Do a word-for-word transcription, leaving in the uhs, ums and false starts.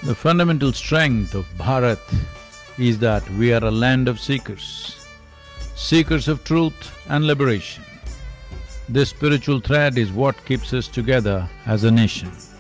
The fundamental strength of Bharat is that we are a land of seekers, seekers of truth and liberation. This spiritual thread is what keeps us together as a nation.